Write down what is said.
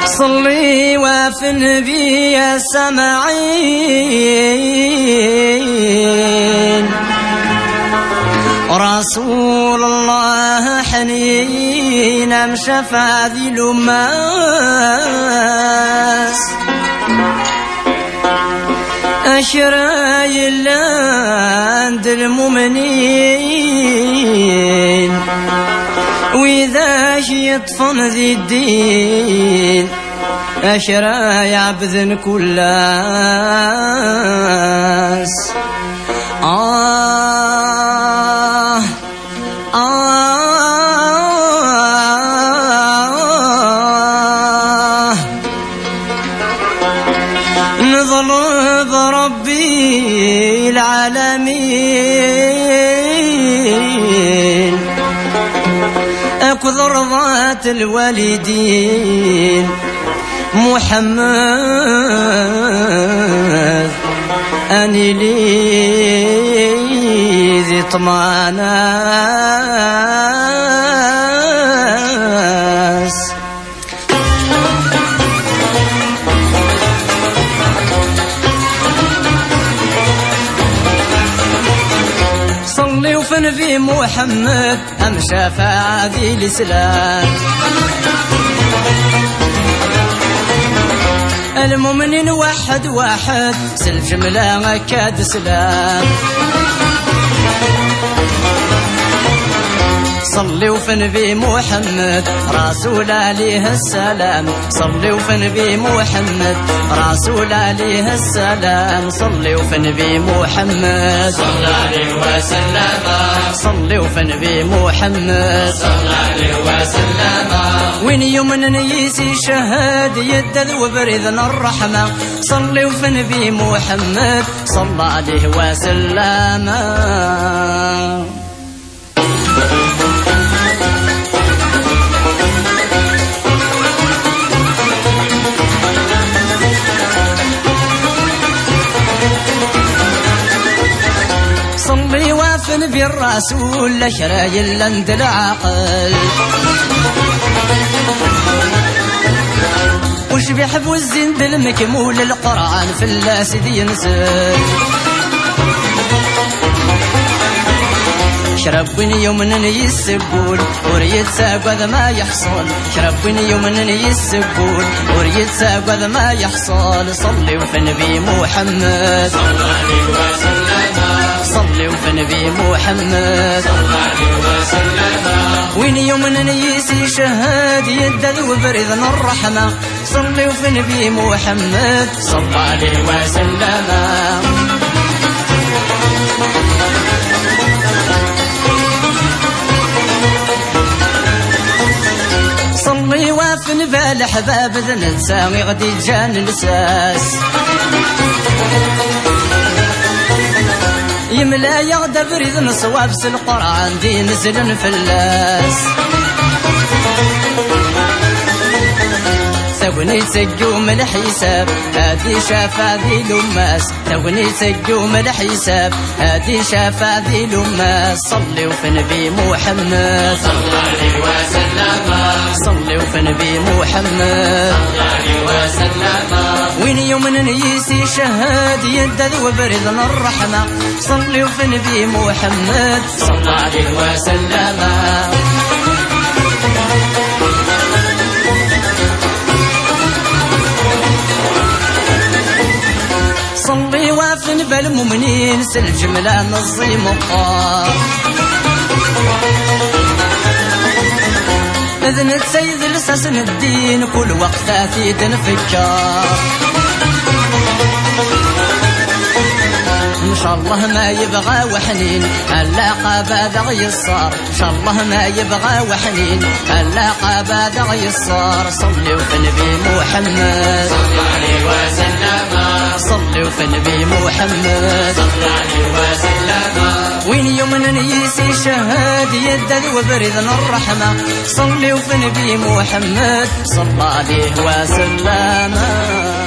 صلي وفي النبي السمعين رسول الله حنين مشفى ذي الأماس أشراي عند المؤمنين وإذا يطفن ذي الدين أشراي عبد كلاس نظلم بربي العالمين أكذ رضات الوالدين محمد أني لي ذي طماناس صلي وفن في محمد أم شفاعة ذي الإسلام المؤمنين واحد واحد سل جملة كاد سلام صلي وفن بمحمد رسول عليه السلام صلي وفن بمحمد رسول عليه السلام صلي وفن بمحمد صلى عليه وسلم صلي وفن بمحمد صلى عليه وسلم وين يوم نيسي شهاد يدد وبرذن الرحمة صلي وفن بمحمد صلى عليه وسلم صلي وافن بالرسول لشراي لند العقل وش بيحب الزند المكمول القرآن في اللاسد ينزل شربني يومن يسبول وريد ساق هذا ما يحصل شربني يومن يسبول وريد ساق هذا ما يحصل صلي وفن بمحمد صلى عليه وسلم صلي وفن بمحمد صلى عليه وسلم وين يومن يسي شهاد يدد وبرذن الرحمة صلي وفن بمحمد صلى عليه وسلم صلي وافن بالحباب ذا ننسى غدي جان الاساس يملا يغدى بريد نصواب القرآن دي نزل فلاس ثوني تسجوم الحساب هادي شافا ذي لماس ثوني تسجوم الحساب هادي شافا ذي لماس صلي وفن بمحمد صلى عليه وسلم صلي وفن بمحمد صلى عليه وسلم وين يوم نيسي شهاد يدد وبرذن الرحمة صلي وفن بمحمد صلى عليه وسلم صلي وافن بالمؤمنين سل جملة نظي مقار إذن تسيد لساسن الدين كل وقت أثيد نفكار إن شاء الله ما يبغى وحنين اللاقى بعد يصار إن شاء الله ما يبغى وحنين اللاقى بعد يصار صلي وفن بمحمد صلى عليه وسلم صلي وفن بمحمد صلى عليه وسلم وين يوم نيسي شهاد يدد وبرذن الرحمة صلي وفن بمحمد صلى عليه وسلم